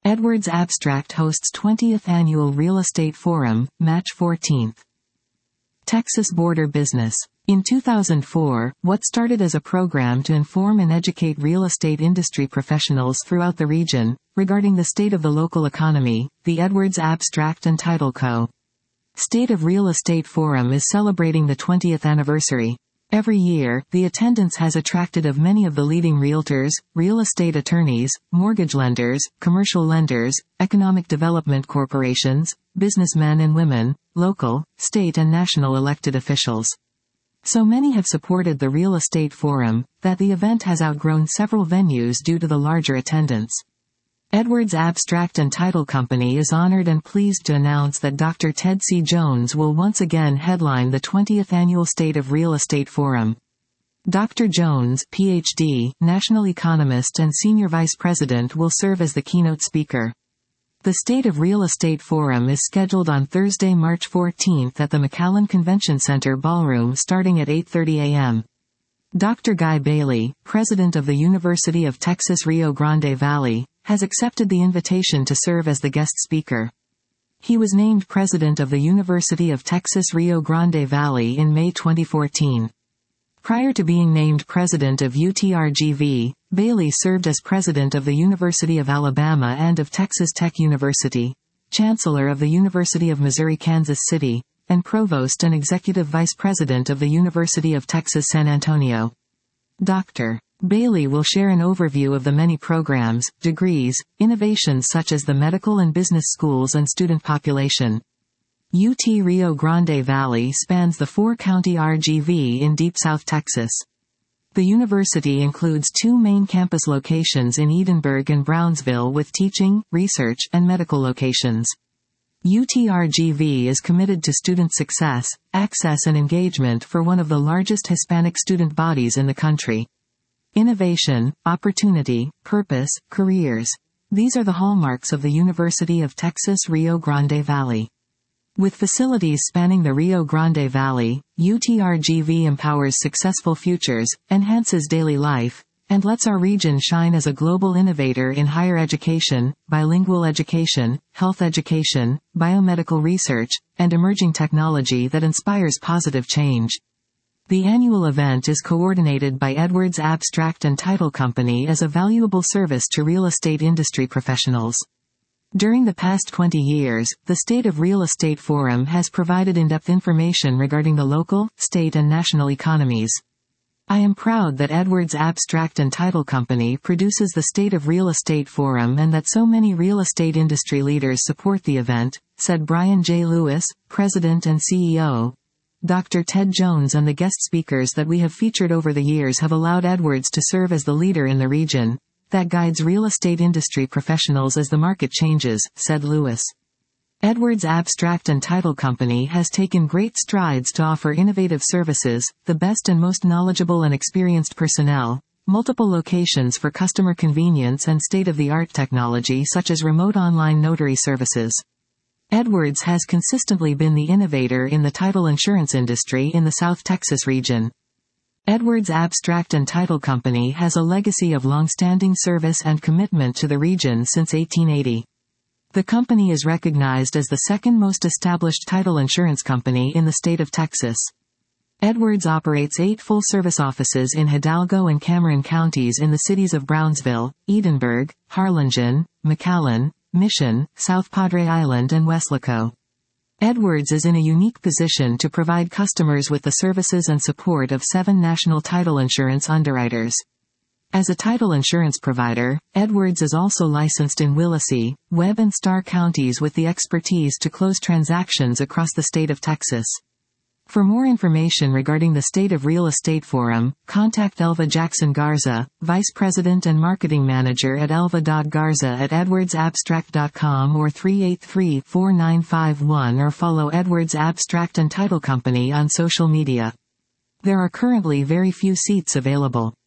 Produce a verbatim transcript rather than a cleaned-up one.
Edwards Abstract hosts twentieth Annual Real Estate Forum, March fourteenth. Texas Border Business. In two thousand four, what started as a program to inform and educate real estate industry professionals throughout the region, regarding the state of the local economy, the Edwards Abstract and Title Co. State of Real Estate Forum is celebrating the twentieth anniversary. Every year, the attendance has attracted of many of the leading realtors, real estate attorneys, mortgage lenders, commercial lenders, economic development corporations, businessmen and women, local, state and national elected officials. So many have supported the Real Estate Forum, that the event has outgrown several venues due to the larger attendance. Edwards Abstract and Title Company is honored and pleased to announce that Doctor Ted C. Jones will once again headline the twentieth Annual State of Real Estate Forum. Doctor Jones, P H D, national economist and senior vice president, will serve as the keynote speaker. The State of Real Estate Forum is scheduled on Thursday, March fourteenth at the McAllen Convention Center Ballroom starting at eight thirty a m Doctor Guy Bailey, president of the University of Texas Rio Grande Valley, has accepted the invitation to serve as the guest speaker. He was named president of the University of Texas Rio Grande Valley in May twenty fourteen. Prior to being named president of U T R G V, Bailey served as president of the University of Alabama and of Texas Tech University, chancellor of the University of Missouri-Kansas City, and provost and executive vice president of the University of Texas San Antonio. Doctor Bailey will share an overview of the many programs, degrees, innovations such as the medical and business schools and student population. U T Rio Grande Valley spans the four-county R G V in deep South Texas. The university includes two main campus locations in Edinburg and Brownsville with teaching, research, and medical locations. U T R G V is committed to student success, access and engagement for one of the largest Hispanic student bodies in the country. Innovation, opportunity, purpose, careers. These are the hallmarks of the University of Texas Rio Grande Valley. With facilities spanning the Rio Grande Valley, U T R G V empowers successful futures, enhances daily life, and lets our region shine as a global innovator in higher education, bilingual education, health education, biomedical research, and emerging technology that inspires positive change. The annual event is coordinated by Edwards Abstract and Title Company as a valuable service to real estate industry professionals. During the past twenty years, the State of Real Estate Forum has provided in-depth information regarding the local, state and national economies. I am proud that Edwards Abstract and Title Company produces the State of Real Estate Forum and that so many real estate industry leaders support the event, said Brian J. Lewis, President and C E O. Doctor Ted Jones and the guest speakers that we have featured over the years have allowed Edwards to serve as the leader in the region that guides real estate industry professionals as the market changes, said Lewis. Edwards Abstract and Title Company has taken great strides to offer innovative services, the best and most knowledgeable and experienced personnel, multiple locations for customer convenience and state-of-the-art technology such as remote online notary services. Edwards has consistently been the innovator in the title insurance industry in the South Texas region. Edwards Abstract and Title Company has a legacy of long-standing service and commitment to the region since eighteen eighty. The company is recognized as the second most established title insurance company in the state of Texas. Edwards operates eight full-service offices in Hidalgo and Cameron counties in the cities of Brownsville, Edinburg, Harlingen, McAllen, Mission, South Padre Island and Weslaco. Edwards is in a unique position to provide customers with the services and support of seven national title insurance underwriters. As a title insurance provider, Edwards is also licensed in Willacy, Webb and Starr counties with the expertise to close transactions across the state of Texas. For more information regarding the State of Real Estate Forum, contact Elva Jackson Garza, Vice President and Marketing Manager at elva dot garza at edwards abstract dot com or three eight three, four nine five one or follow Edwards Abstract and Title Company on social media. There are currently very few seats available.